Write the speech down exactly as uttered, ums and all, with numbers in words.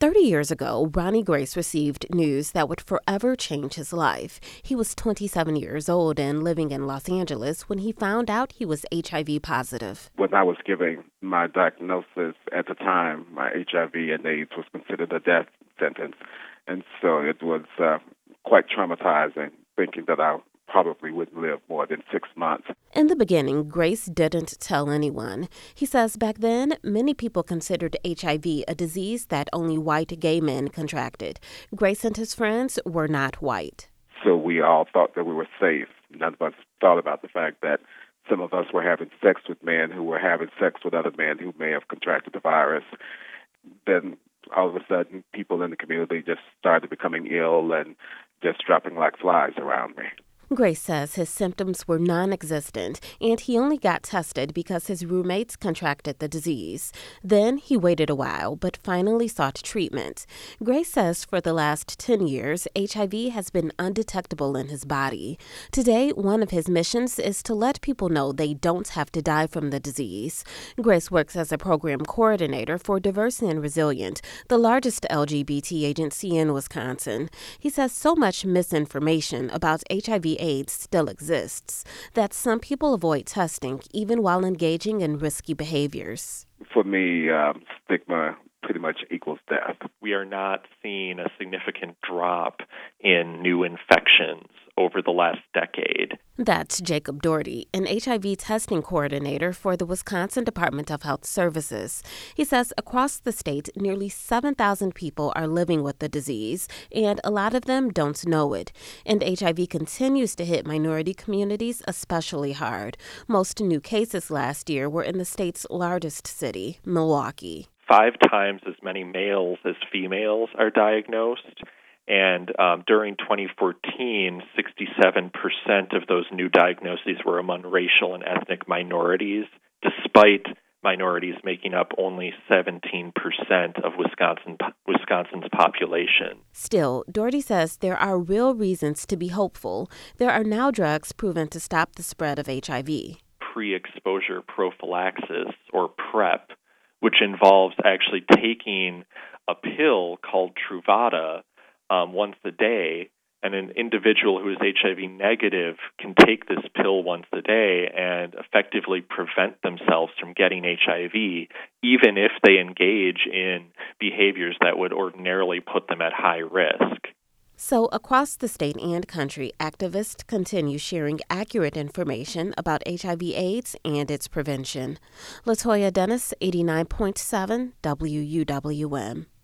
thirty years ago, Ronnie Grace received news that would forever change his life. He was twenty-seven years old and living in Los Angeles when he found out he was H I V positive. When I was giving my diagnosis at the time, my H I V and AIDS was considered a death sentence. And so it was uh, quite traumatizing, thinking that I probably wouldn't live more than six months. In the beginning, Grace didn't tell anyone. He says back then, many people considered H I V a disease that only white gay men contracted. Grace and his friends were not white. So we all thought that we were safe. None of us thought about the fact that some of us were having sex with men who were having sex with other men who may have contracted the virus. Then all of a sudden, people in the community just started becoming ill and just dropping like flies around me. Grace says his symptoms were non-existent, and he only got tested because his roommates contracted the disease. Then he waited a while, but finally sought treatment. Grace says for the last ten years, H I V has been undetectable in his body. Today, one of his missions is to let people know they don't have to die from the disease. Grace works as a program coordinator for Diverse and Resilient, the largest L G B T agency in Wisconsin. He says so much misinformation about H I V AIDS still exists, that some people avoid testing even while engaging in risky behaviors. For me, um, stigma pretty much equals death. We are not seeing a significant drop in new infections over the last decade. That's Jacob Doherty, an H I V testing coordinator for the Wisconsin Department of Health Services. He says across the state, nearly seven thousand people are living with the disease, and a lot of them don't know it. And H I V continues to hit minority communities especially hard. Most new cases last year were in the state's largest city, Milwaukee. Five times as many males as females are diagnosed. And um, during twenty fourteen, sixty-seven percent of those new diagnoses were among racial and ethnic minorities, despite minorities making up only seventeen percent of Wisconsin, Wisconsin's population. Still, Doherty says there are real reasons to be hopeful. There are now drugs proven to stop the spread of H I V. Pre-exposure prophylaxis, or PrEP, which involves actually taking a pill called Truvada um, once a day, and an individual who is H I V negative can take this pill once a day and effectively prevent themselves from getting H I V, even if they engage in behaviors that would ordinarily put them at high risk. So across the state and country, activists continue sharing accurate information about H I V AIDS and its prevention. Latoya Dennis, eighty-nine point seven W U W M.